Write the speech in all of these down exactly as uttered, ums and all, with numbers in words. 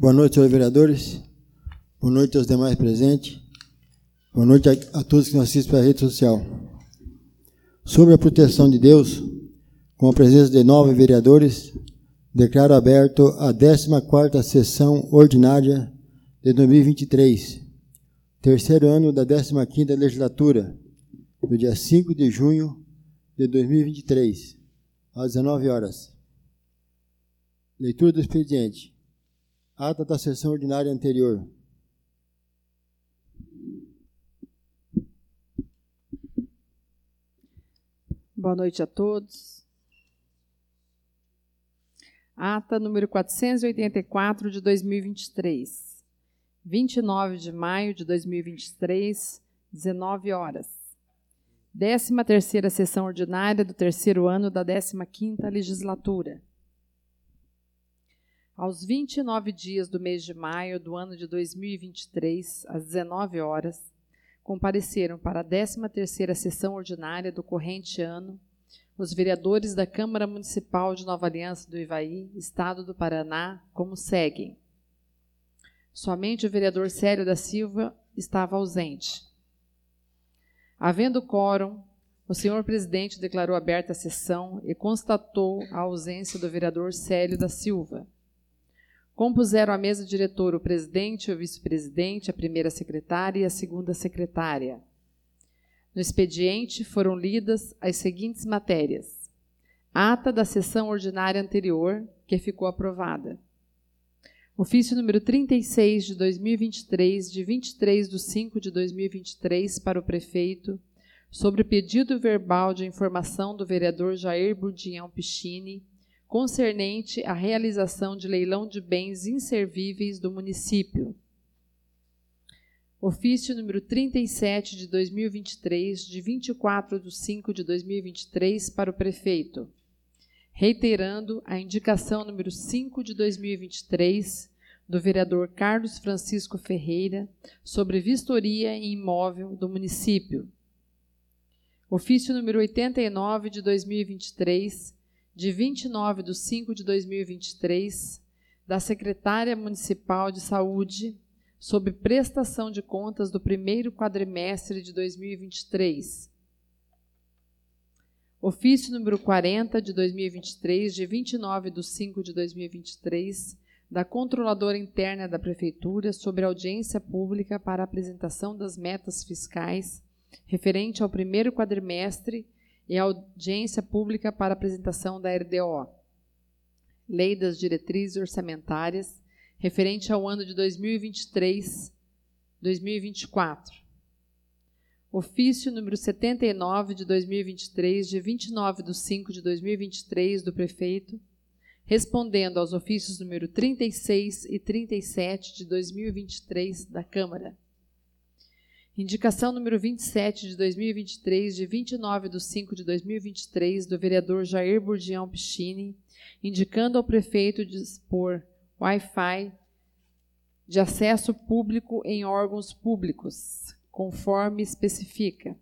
Boa noite, senhores vereadores. Boa noite aos demais presentes. Boa noite a, a todos que nos assistem pela rede social. Sobre a proteção de Deus, com a presença de nove vereadores, declaro aberto a décima quarta sessão ordinária de dois mil e vinte e três, terceiro ano da décima quinta legislatura, do dia cinco de junho de dois mil e vinte e três, às dezenove horas. Leitura do expediente. Ata da sessão ordinária anterior. Boa noite a todos. Ata número quatrocentos e oitenta e quatro de dois mil e vinte e três. vinte e nove de maio de dois mil e vinte e três, dezenove horas. décima terceira sessão ordinária do terceiro ano da décima quinta legislatura. Aos vinte e nove dias do mês de maio do ano de dois mil e vinte e três, às dezenove horas, compareceram para a décima terceira sessão ordinária do corrente ano os vereadores da Câmara Municipal de Nova Aliança do Ivaí, Estado do Paraná, como seguem. Somente o vereador Célio da Silva estava ausente. Havendo quórum, o senhor presidente declarou aberta a sessão e constatou a ausência do vereador Célio da Silva. Compuseram a mesa diretora o presidente, o vice-presidente, a primeira secretária e a segunda secretária. No expediente foram lidas as seguintes matérias. Ata da sessão ordinária anterior, que ficou aprovada. Ofício número trinta e seis de dois mil e vinte e três, de vinte e três de cinco de dois mil e vinte e três, para o prefeito, sobre o pedido verbal de informação do vereador Jair Burdião Pichini, concernente à realização de leilão de bens inservíveis do município. Ofício número trinta e sete de dois mil e vinte e três, de vinte e quatro de cinco de dois mil e vinte e três, para o prefeito, reiterando a indicação número cinco de dois mil e vinte e três do vereador Carlos Francisco Ferreira sobre vistoria em imóvel do município. Ofício número oitenta e nove de dois mil e vinte e três, de vinte e nove de cinco de dois mil e vinte e três, da secretária municipal de saúde, sobre prestação de contas do primeiro quadrimestre de dois mil e vinte e três. Ofício número quarenta de dois mil e vinte e três, de vinte e nove de cinco de dois mil e vinte e três, da controladora interna da prefeitura sobre audiência pública para apresentação das metas fiscais referente ao primeiro quadrimestre e audiência pública para apresentação da L D O, Lei das Diretrizes Orçamentárias, referente ao ano de dois mil e vinte e três, dois mil e vinte e quatro. Ofício número setenta e nove de dois mil e vinte e três, de vinte e nove de cinco de dois mil e vinte e três, do prefeito, respondendo aos ofícios número trinta e seis e trinta e sete de dois mil e vinte e três da Câmara. Indicação número vinte e sete de dois mil e vinte e três, de vinte e nove de cinco de dois mil e vinte e três, do vereador Jair Burdião Pichini, indicando ao prefeito dispor Wi-Fi de acesso público em órgãos públicos, conforme especifica.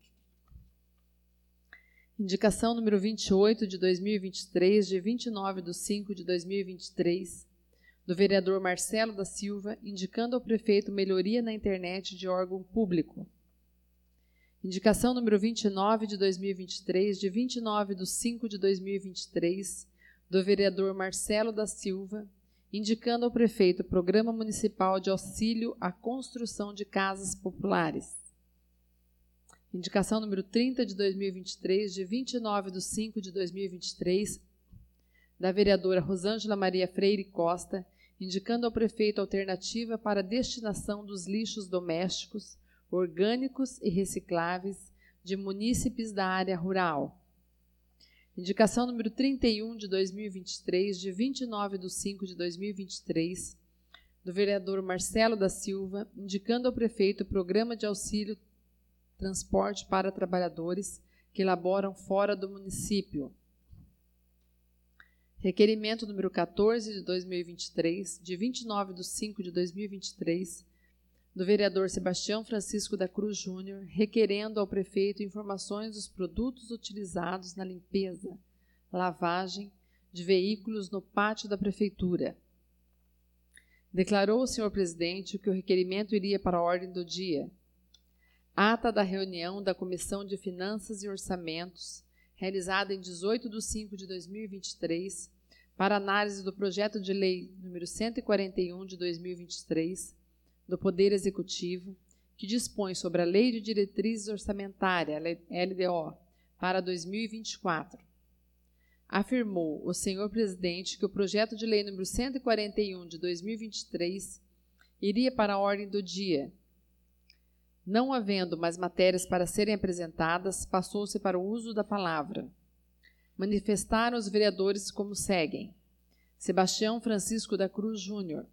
Indicação número vinte e oito de dois mil e vinte e três, de vinte e nove de cinco de dois mil e vinte e três, do vereador Marcelo da Silva, indicando ao prefeito melhoria na internet de órgão público. Indicação número vinte e nove de dois mil e vinte e três, de vinte e nove de cinco de dois mil e vinte e três, do vereador Marcelo da Silva, indicando ao prefeito Programa Municipal de Auxílio à Construção de Casas Populares. Indicação número trinta de dois mil e vinte e três, de vinte e nove de cinco de dois mil e vinte e três, da vereadora Rosângela Maria Freire Costa, indicando ao prefeito alternativa para a destinação dos lixos domésticos, orgânicos e recicláveis de munícipes da área rural. Indicação número trinta e um de dois mil e vinte e três, de vinte e nove de cinco de dois mil e vinte e três, do vereador Marcelo da Silva, indicando ao prefeito o programa de auxílio transporte para trabalhadores que laboram fora do município. Requerimento número quatorze de dois mil e vinte e três, de vinte e nove de cinco de dois mil e vinte e três, do vereador Sebastião Francisco da Cruz Júnior, requerendo ao prefeito informações dos produtos utilizados na limpeza, lavagem de veículos no pátio da prefeitura. Declarou o senhor presidente que o requerimento iria para a ordem do dia. Ata da reunião da Comissão de Finanças e Orçamentos, realizada em dezoito de cinco de dois mil e vinte e três, para análise do projeto de lei número cento e quarenta e um de dois mil e vinte e três, do Poder Executivo, que dispõe sobre a Lei de Diretrizes Orçamentárias, L D O, para dois mil e vinte e quatro. Afirmou o senhor presidente que o projeto de lei número cento e quarenta e um de dois mil e vinte e três iria para a ordem do dia. Não havendo mais matérias para serem apresentadas, passou-se para o uso da palavra. Manifestaram os vereadores como seguem. Sebastião Francisco da Cruz Júnior.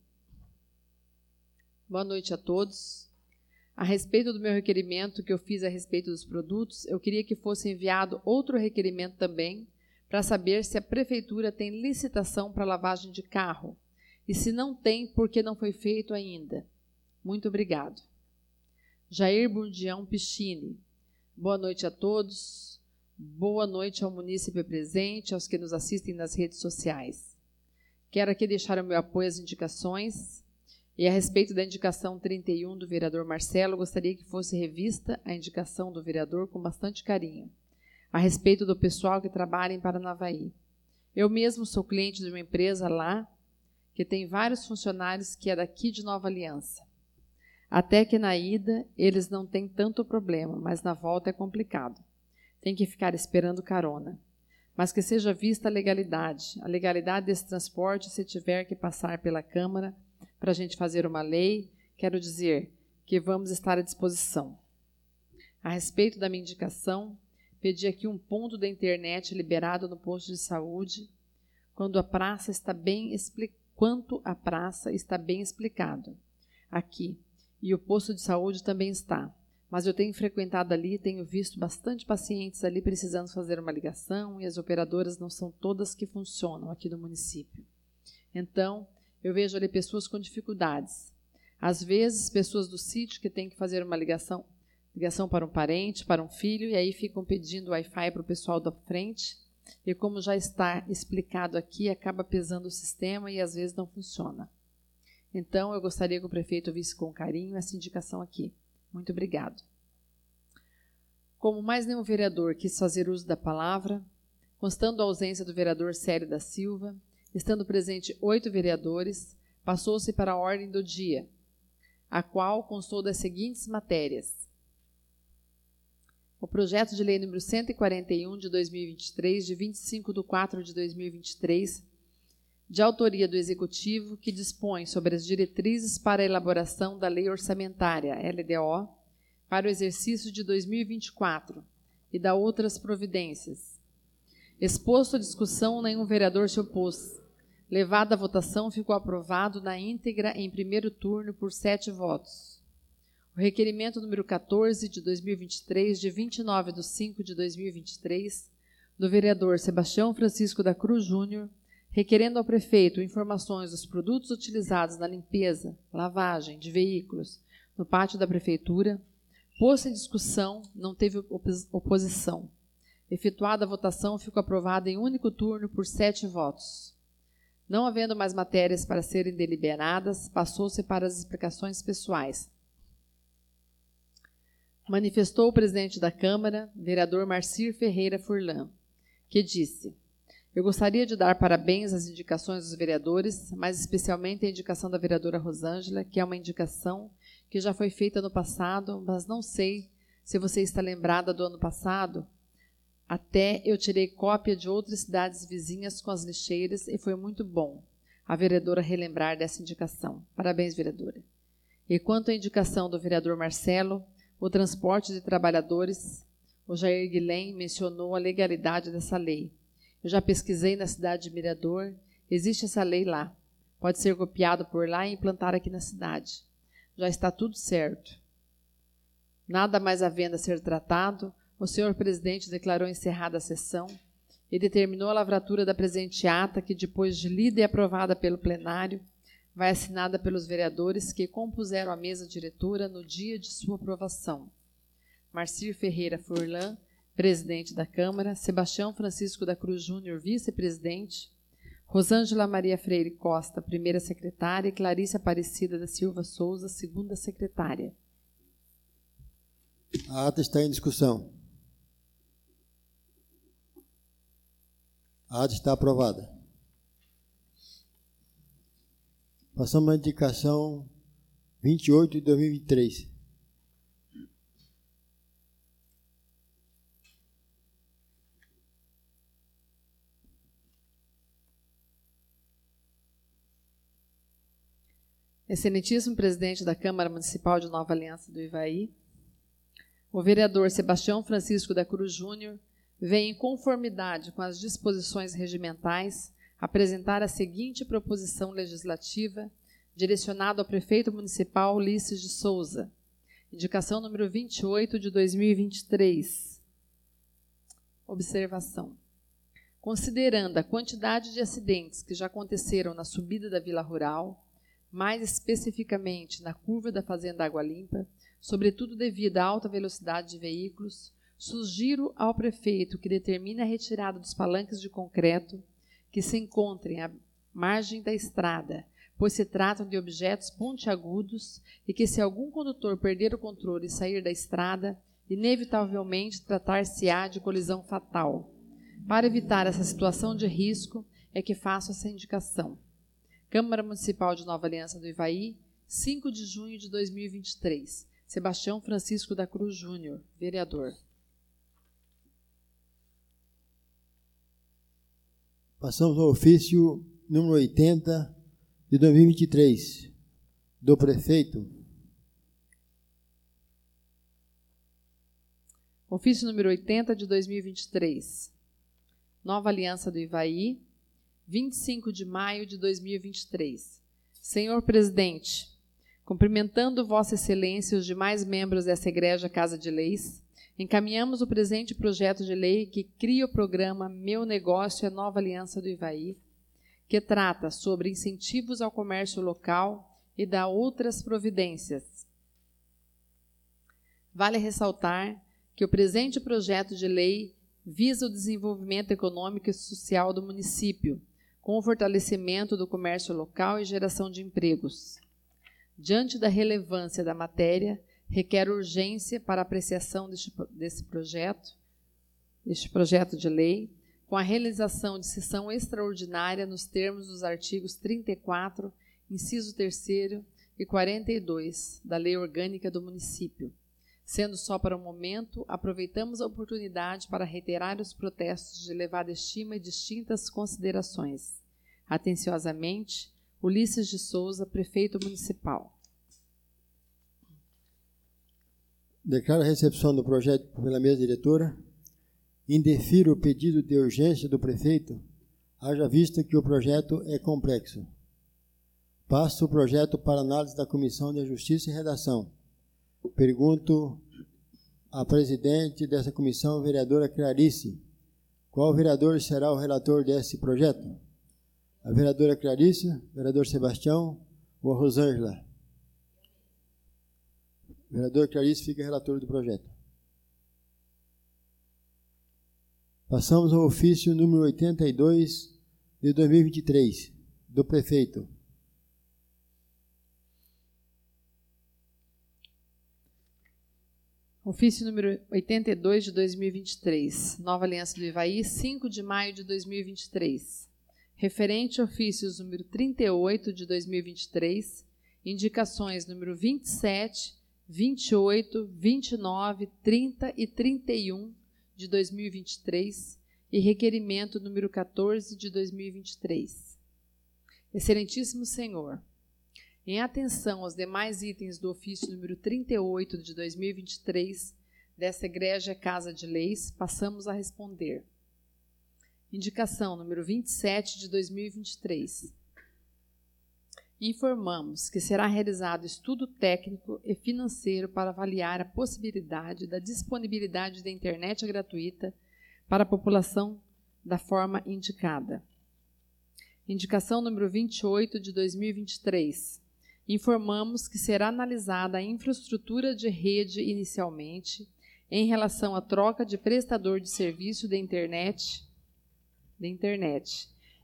Boa noite a todos. A respeito do meu requerimento que eu fiz a respeito dos produtos, eu queria que fosse enviado outro requerimento também, para saber se a prefeitura tem licitação para lavagem de carro. E se não tem, por que não foi feito ainda? Muito obrigado. Jair Bundião Pichini. Boa noite a todos. Boa noite ao munícipe presente, aos que nos assistem nas redes sociais. Quero aqui deixar o meu apoio às indicações. E a respeito da indicação trinta e um do vereador Marcelo, gostaria que fosse revista a indicação do vereador com bastante carinho, a respeito do pessoal que trabalha em Paranavaí. Eu mesmo sou cliente de uma empresa lá, que tem vários funcionários que é daqui de Nova Aliança. Até que na ida eles não têm tanto problema, mas na volta é complicado. Tem que ficar esperando carona. Mas que seja vista a legalidade, a legalidade desse transporte se tiver que passar pela Câmara para a gente fazer uma lei, quero dizer que vamos estar à disposição. A respeito da minha indicação, pedi aqui um ponto da internet liberado no posto de saúde, quando a praça está bem expli- quanto a praça está bem explicado. Aqui. E o posto de saúde também está. Mas eu tenho frequentado ali e tenho visto bastante pacientes ali precisando fazer uma ligação e as operadoras não são todas que funcionam aqui no município. Então, eu vejo ali pessoas com dificuldades. Às vezes, pessoas do sítio que têm que fazer uma ligação, ligação para um parente, para um filho, e aí ficam pedindo Wi-Fi para o pessoal da frente. E como já está explicado aqui, acaba pesando o sistema e às vezes não funciona. Então, eu gostaria que o prefeito visse com carinho essa indicação aqui. Muito obrigado. Como mais nenhum vereador quis fazer uso da palavra, constando a ausência do vereador Célio da Silva, estando presente oito vereadores, passou-se para a ordem do dia, a qual constou das seguintes matérias. O projeto de lei número cento e quarenta e um de dois mil e vinte e três, de vinte e cinco de quatro de dois mil e vinte e três, de autoria do Executivo, que dispõe sobre as diretrizes para a elaboração da Lei Orçamentária, L D O, para o exercício de dois mil e vinte e quatro, e da outras providências. Exposto à discussão, nenhum vereador se opôs. Levado à votação, ficou aprovado na íntegra em primeiro turno por sete votos. O requerimento número quatorze de dois mil e vinte e três, de vinte e nove de cinco de dois mil e vinte e três, do vereador Sebastião Francisco da Cruz Júnior, requerendo ao prefeito informações dos produtos utilizados na limpeza, lavagem de veículos no pátio da prefeitura, posto em discussão, não teve opos- oposição. Efetuada a votação, ficou aprovada em único turno por sete votos. Não havendo mais matérias para serem deliberadas, passou-se para as explicações pessoais. Manifestou o presidente da Câmara, vereador Marcir Ferreira Furlan, que disse: eu gostaria de dar parabéns às indicações dos vereadores, mas especialmente à indicação da vereadora Rosângela, que é uma indicação que já foi feita no passado, mas não sei se você está lembrada do ano passado. Até eu tirei cópia de outras cidades vizinhas com as lixeiras e foi muito bom a vereadora relembrar dessa indicação. Parabéns, vereadora. E quanto à indicação do vereador Marcelo, o transporte de trabalhadores, o Jair Guilhem mencionou a legalidade dessa lei. Eu já pesquisei na cidade de Mirador, existe essa lei lá. Pode ser copiado por lá e implantar aqui na cidade. Já está tudo certo. Nada mais havendo a ser tratado, o senhor presidente declarou encerrada a sessão e determinou a lavratura da presente ata, que depois de lida e aprovada pelo plenário, vai assinada pelos vereadores que compuseram a mesa diretora no dia de sua aprovação. Marcir Ferreira Furlan, presidente da Câmara, Sebastião Francisco da Cruz Júnior, vice-presidente, Rosângela Maria Freire Costa, primeira secretária, e Clarice Aparecida da Silva Souza, segunda secretária. A ata está em discussão. A ata está aprovada. Passamos à indicação vinte e oito de dois mil e vinte e três. Excelentíssimo presidente da Câmara Municipal de Nova Aliança do Ivaí, o vereador Sebastião Francisco da Cruz Júnior vem, em conformidade com as disposições regimentais, apresentar a seguinte proposição legislativa direcionada ao prefeito municipal Ulisses de Souza. Indicação número vinte e oito de dois mil e vinte e três. Observação. Considerando a quantidade de acidentes que já aconteceram na subida da Vila Rural, mais especificamente na curva da Fazenda Água Limpa, sobretudo devido à alta velocidade de veículos, sugiro ao prefeito que determine a retirada dos palanques de concreto que se encontrem à margem da estrada, pois se tratam de objetos pontiagudos e que, se algum condutor perder o controle e sair da estrada, inevitavelmente tratar-se-á de colisão fatal. Para evitar essa situação de risco, é que faço essa indicação. Câmara Municipal de Nova Aliança do Ivaí, cinco de junho de dois mil e vinte e três. Sebastião Francisco da Cruz Júnior, vereador. Passamos ao ofício número oitenta de dois mil e vinte e três, do prefeito. Ofício número oitenta de dois mil e vinte e três. Nova Aliança do Ivaí, vinte e cinco de maio de dois mil e vinte e três. Senhor presidente, cumprimentando Vossa Excelência e os demais membros dessa egrégia Casa de Leis, encaminhamos o presente projeto de lei que cria o programa Meu Negócio é Nova Aliança do Ivaí, que trata sobre incentivos ao comércio local e dá outras providências. Vale ressaltar que o presente projeto de lei visa o desenvolvimento econômico e social do município, com o fortalecimento do comércio local e geração de empregos. Diante da relevância da matéria, requer urgência para apreciação deste, desse projeto, deste projeto de lei, com a realização de sessão extraordinária nos termos dos artigos trinta e quatro, inciso terceiro e quarenta e dois da Lei Orgânica do Município. Sendo só para o momento, aproveitamos a oportunidade para reiterar os protestos de elevada estima e distintas considerações. Atenciosamente, Ulisses de Souza, prefeito municipal. Declaro a recepção do projeto pela mesa diretora. Indefiro o pedido de urgência do prefeito, haja vista que o projeto é complexo. Passo o projeto para análise da Comissão de Justiça e Redação. Pergunto à presidente dessa comissão, vereadora Clarice, qual vereador será o relator desse projeto? A vereadora Clarice, vereador Sebastião ou a Rosângela? Vereador Clarice fica relator do projeto. Passamos ao ofício número oitenta e dois de dois mil e vinte e três, do prefeito. Ofício número oitenta e dois de dois mil e vinte e três, Nova Aliança do Ivaí, cinco de maio de dois mil e vinte e três. Referente ofícios número trinta e oito de dois mil e vinte e três, indicações número vinte e sete, vinte e oito, vinte e nove, trinta e trinta e um de dois mil e vinte e três e requerimento número quatorze de dois mil e vinte e três. Excelentíssimo Senhor, em atenção aos demais itens do ofício número trinta e oito de dois mil e vinte e três dessa egrégia Casa de Leis, passamos a responder. Indicação número vinte e sete de dois mil e vinte e três. Informamos que será realizado estudo técnico e financeiro para avaliar a possibilidade da disponibilidade da internet gratuita para a população da forma indicada. Indicação número vinte e oito de dois mil e vinte e três. Informamos que será analisada a infraestrutura de rede inicialmente em relação à troca de prestador de serviço de internet, de internet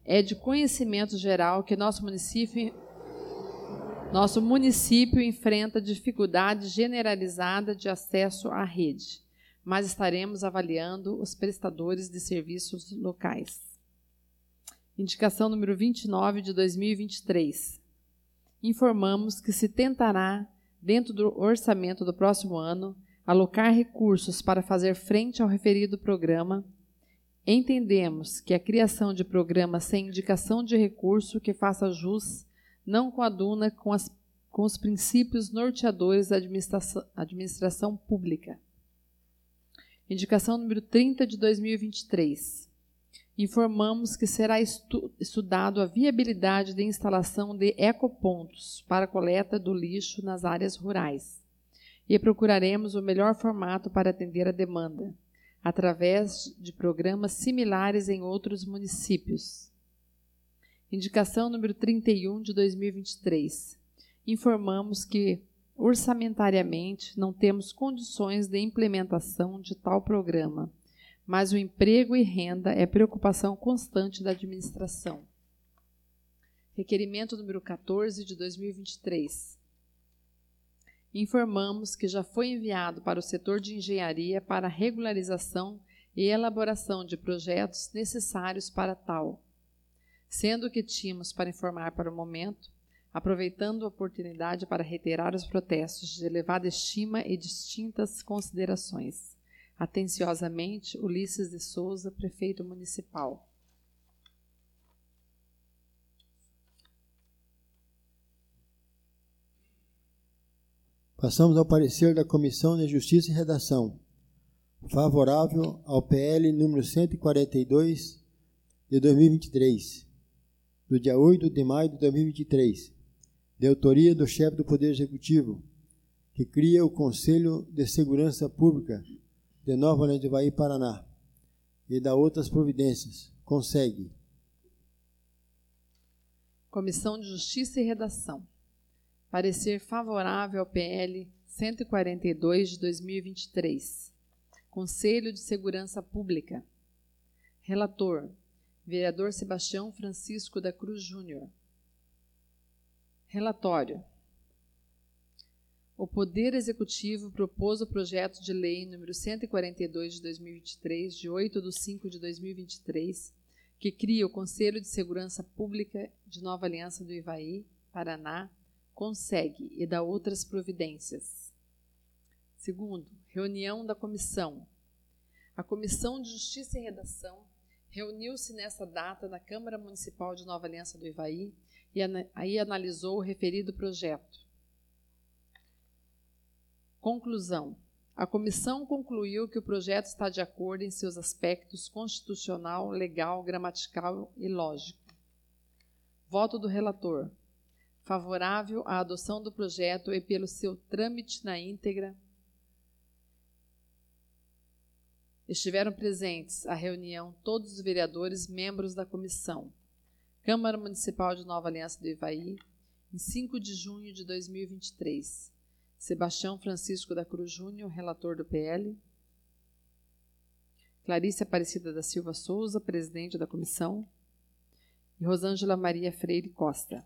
É de conhecimento geral que nosso município, nosso município enfrenta dificuldade generalizada de acesso à rede, mas estaremos avaliando os prestadores de serviços locais. Indicação número vinte e nove de dois mil e vinte e três. Informamos que se tentará, dentro do orçamento do próximo ano, alocar recursos para fazer frente ao referido programa. Entendemos que a criação de programa sem indicação de recurso que faça jus não coaduna com, as, com os princípios norteadores da administração, administração pública. Indicação número trinta de dois mil e vinte e três. Informamos que será estu, estudado a viabilidade de instalação de ecopontos para coleta do lixo nas áreas rurais e procuraremos o melhor formato para atender a demanda, através de programas similares em outros municípios. Indicação número trinta e um de dois mil e vinte e três. Informamos que, orçamentariamente, não temos condições de implementação de tal programa, mas o emprego e renda é preocupação constante da administração. Requerimento número quatorze de dois mil e vinte e três. Informamos que já foi enviado para o setor de engenharia para regularização e elaboração de projetos necessários para tal, sendo que tínhamos para informar para o momento, aproveitando a oportunidade para reiterar os protestos de elevada estima e distintas considerações. Atenciosamente, Ulisses de Souza, prefeito municipal. Passamos ao parecer da Comissão de Justiça e Redação. Favorável ao P L número cento e quarenta e dois de dois mil e vinte e três, do dia oito de maio de dois mil e vinte e três, de autoria do chefe do Poder Executivo, que cria o Conselho de Segurança Pública de Nova Aliança do Ivaí, Paraná, e dá outras providências. Consegue. Comissão de Justiça e Redação. Parecer favorável ao P L cento e quarenta e dois de dois mil e vinte e três. Conselho de Segurança Pública. Relator, vereador Sebastião Francisco da Cruz Júnior. Relatório. O Poder Executivo propôs o projeto de lei número cento e quarenta e dois de dois mil e vinte e três, de oito de cinco de dois mil e vinte e três, que cria o Conselho de Segurança Pública de Nova Aliança do Ivaí, Paraná, consegue e dá outras providências. Segundo, reunião da comissão. A Comissão de Justiça e Redação reuniu-se nesta data na Câmara Municipal de Nova Aliança do Ivaí e aí analisou o referido projeto. Conclusão. A comissão concluiu que o projeto está de acordo em seus aspectos constitucional, legal, gramatical e lógico. Voto do relator. Favorável à adoção do projeto e pelo seu trâmite na íntegra. Estiveram presentes à reunião todos os vereadores membros da comissão. Câmara Municipal de Nova Aliança do Ivaí, em cinco de junho de dois mil e vinte e três. Sebastião Francisco da Cruz Júnior, relator do P L. Clarice Aparecida da Silva Souza, presidente da comissão. E Rosângela Maria Freire Costa.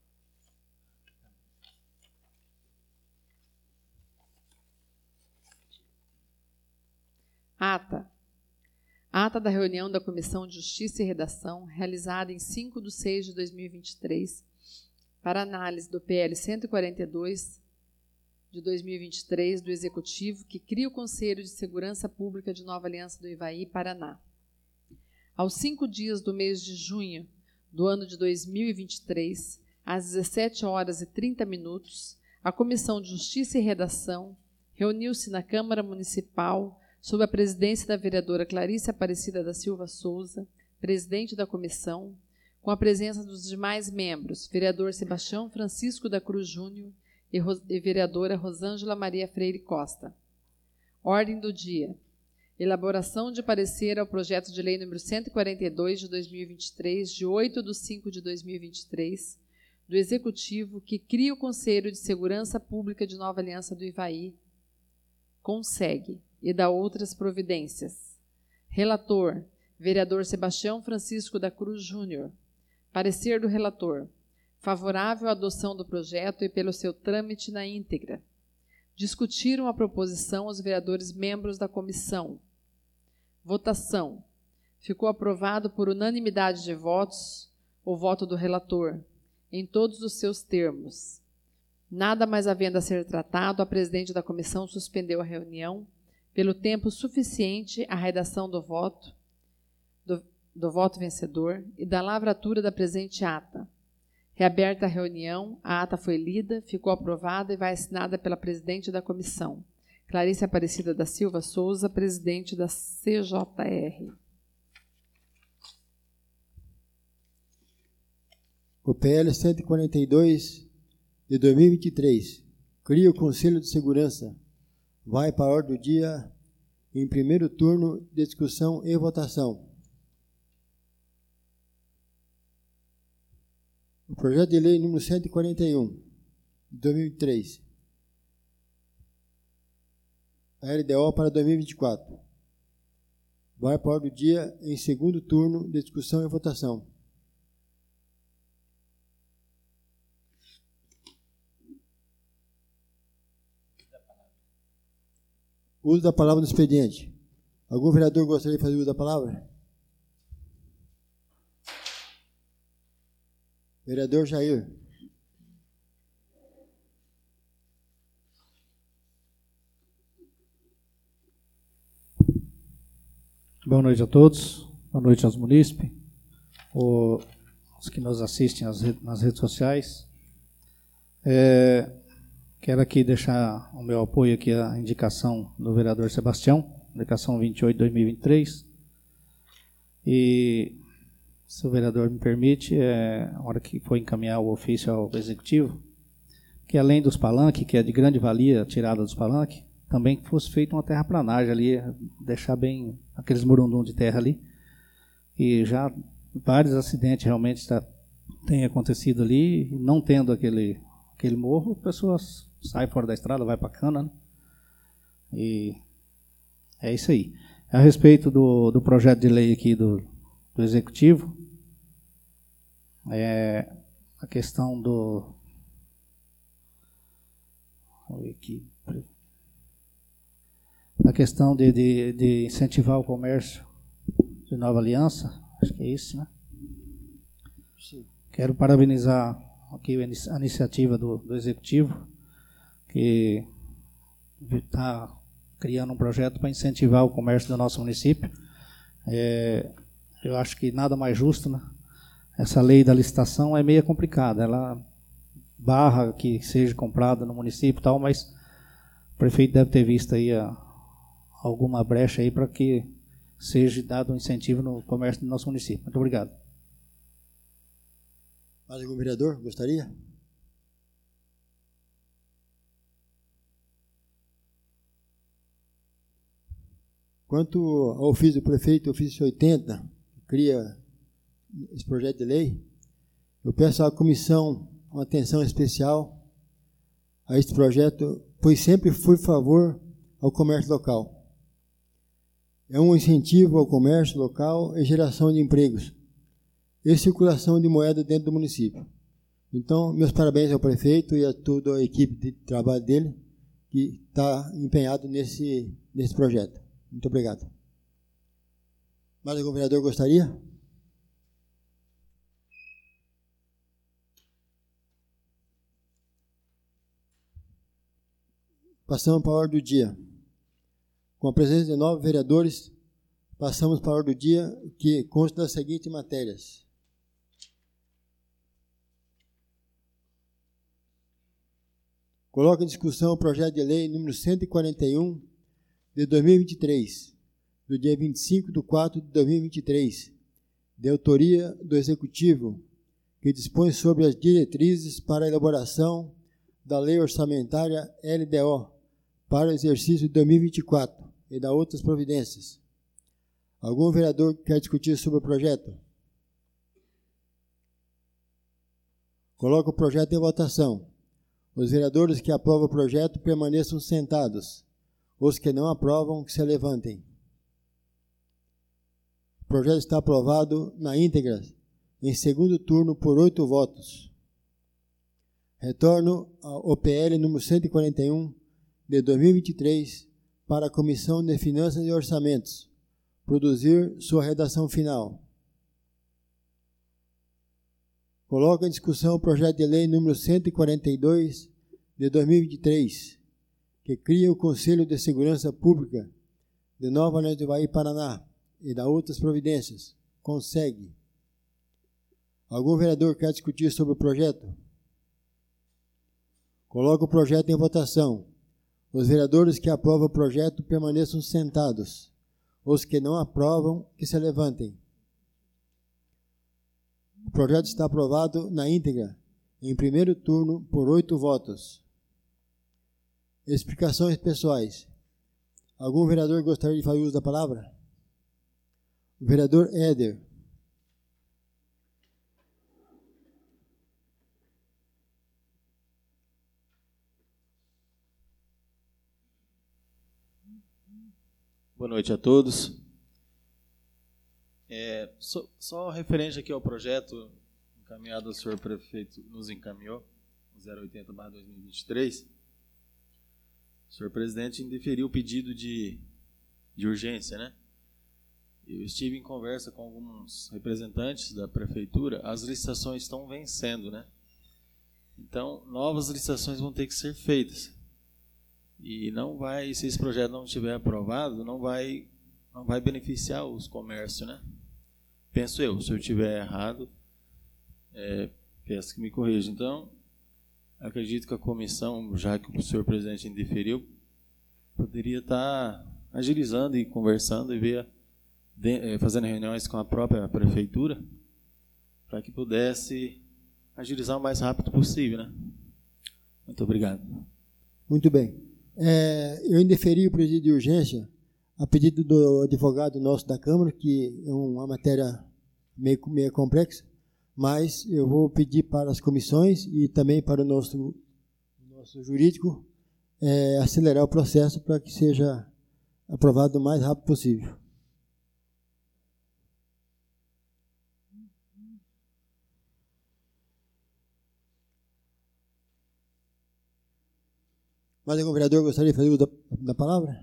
Ata. Ata da reunião da Comissão de Justiça e Redação, realizada em cinco de seis de dois mil e vinte e três, para análise do P L cento e quarenta e dois de dois mil e vinte e três, do Executivo, que cria o Conselho de Segurança Pública de Nova Aliança do Ivaí, Paraná. Aos cinco dias do mês de junho do ano de dois mil e vinte e três, às dezessete horas e trinta minutos, a Comissão de Justiça e Redação reuniu-se na Câmara Municipal sob a presidência da vereadora Clarice Aparecida da Silva Souza, presidente da comissão, com a presença dos demais membros, vereador Sebastião Francisco da Cruz Júnior e, e vereadora Rosângela Maria Freire Costa. Ordem do dia. Elaboração de parecer ao projeto de lei número cento e quarenta e dois de dois mil e vinte e três, de oito de cinco de dois mil e vinte e três, do Executivo, que cria o Conselho de Segurança Pública de Nova Aliança do Ivaí, consegue e dá outras providências. Relator, vereador Sebastião Francisco da Cruz Júnior. Parecer do relator. Favorável à adoção do projeto e pelo seu trâmite na íntegra. Discutiram a proposição os vereadores membros da comissão. Votação. Ficou aprovado por unanimidade de votos o voto do relator, em todos os seus termos. Nada mais havendo a ser tratado, a presidente da comissão suspendeu a reunião pelo tempo suficiente à redação do voto, do, do voto vencedor e da lavratura da presente ata. Reaberta a reunião, a ata foi lida, ficou aprovada e vai assinada pela presidente da comissão, Clarice Aparecida da Silva Souza, presidente da C J R. O P L cento e quarenta e dois de dois mil e vinte e três cria o Conselho de Segurança. Vai para a ordem do dia em primeiro turno de discussão e votação. O projeto de lei número cento e quarenta e um, de dois mil e vinte e três. A L D O para dois mil e vinte e quatro. Vai para a ordem do dia em segundo turno de discussão e votação. Uso da palavra no expediente. Algum vereador gostaria de fazer uso da palavra? Vereador Jair. Boa noite a todos, boa noite aos munícipes, os que nos assistem nas redes, nas redes sociais. É, quero aqui deixar o meu apoio aqui à indicação do vereador Sebastião, indicação vinte e oito de dois mil e vinte e três. E, se o vereador me permite, é, a hora que for encaminhar o ofício ao executivo, que além dos palanques, que é de grande valia, tirada dos palanques, também fosse feita uma terraplanagem ali, deixar bem aqueles murundum de terra ali. E já vários acidentes realmente tá, têm acontecido ali, e não tendo aquele, aquele morro, as pessoas saem fora da estrada, vai para a cana, né? E é isso aí. A respeito do, do projeto de lei aqui do, do Executivo, é a questão do... Vamos ver aqui... A questão de, de, de incentivar o comércio de Nova Aliança, acho que é isso, né? Sim. Quero parabenizar aqui a iniciativa do, do Executivo, que está criando um projeto para incentivar o comércio do nosso município. É, eu acho que nada mais justo, né? Essa lei da licitação é meio complicada, ela barra que seja comprada no município e tal, mas o prefeito deve ter visto aí a alguma brecha aí para que seja dado um incentivo no comércio do nosso município. Muito obrigado. Mais algum vereador gostaria? Quanto ao ofício do prefeito, ofício oitenta, que cria esse projeto de lei, eu peço à comissão uma atenção especial a este projeto, pois sempre fui a favor ao comércio local. É um incentivo ao comércio local e geração de empregos e circulação de moeda dentro do município. Então, meus parabéns ao prefeito e a toda a equipe de trabalho dele que está empenhado nesse, nesse projeto. Muito obrigado. Mais algum vereador gostaria? Passamos para a ordem do dia. Com a presença de nove vereadores, passamos para a ordem do dia, que consta das seguintes matérias. Coloca em discussão o projeto de lei número cento e quarenta e um, de dois mil e vinte e três, do dia vinte e cinco de quatro de dois mil e vinte e três, de autoria do Executivo, que dispõe sobre as diretrizes para a elaboração da Lei Orçamentária L D O para o exercício de dois mil e vinte e quatro e da outras providências. Algum vereador quer discutir sobre o projeto? Coloco o projeto em votação. Os vereadores que aprovam o projeto permaneçam sentados. Os que não aprovam, que se levantem. O projeto está aprovado na íntegra, em segundo turno por oito votos. Retorno ao P L número cento e quarenta e um de dois mil e vinte e três para a Comissão de Finanças e Orçamentos produzir sua redação final. Coloco em discussão o projeto de lei número cento e quarenta e dois de dois mil e vinte e três, que cria o Conselho de Segurança Pública de Nova Aliança do Ivaí, Paraná, e da outras providências. Consegue. Algum vereador quer discutir sobre o projeto? Coloco o projeto em votação. Os vereadores que aprovam o projeto permaneçam sentados. Os que não aprovam, que se levantem. O projeto está aprovado na íntegra, em primeiro turno, por oito votos. Explicações pessoais. Algum vereador gostaria de fazer uso da palavra? O vereador Éder. Boa noite a todos. É, só, só referente aqui ao projeto encaminhado ao senhor prefeito, nos encaminhou, zero oitenta barra dois mil e vinte e três. O senhor presidente indeferiu o pedido de, de urgência, né? Eu estive em conversa com alguns representantes da prefeitura, as licitações estão vencendo, né? Então, novas licitações vão ter que ser feitas. E não vai, se esse projeto não estiver aprovado, não vai, não vai beneficiar os comércios, né? Penso eu, se eu estiver errado, é, peço que me corrija. Então, acredito que a comissão, já que o senhor presidente indeferiu, poderia estar agilizando e conversando e ver, de, fazendo reuniões com a própria prefeitura, para que pudesse agilizar o mais rápido possível, né? Muito obrigado. Muito bem. É, eu indeferi o pedido de urgência a pedido do advogado nosso da Câmara, que é uma matéria meio, meio complexa, mas eu vou pedir para as comissões e também para o nosso, nosso jurídico é, acelerar o processo para que seja aprovado o mais rápido possível. Mais algum vereador gostaria de fazer uso da, da palavra?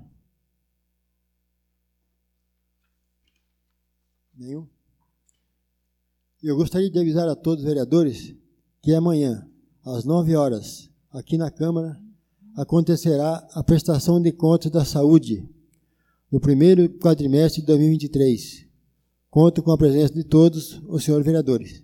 Nenhum? Eu gostaria de avisar a todos os vereadores que amanhã, às nove horas, aqui na Câmara, acontecerá a prestação de contas da saúde no primeiro quadrimestre de dois mil e vinte e três. Conto com a presença de todos os senhores vereadores.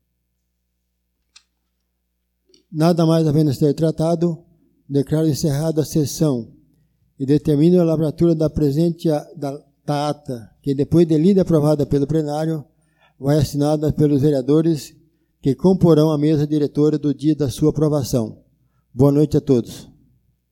Nada mais havendo ser tratado, declaro encerrada a sessão e determino a lavratura da presente da, da ata, que depois de lida e aprovada pelo plenário, vai assinada pelos vereadores que comporão a mesa diretora do dia da sua aprovação. Boa noite a todos.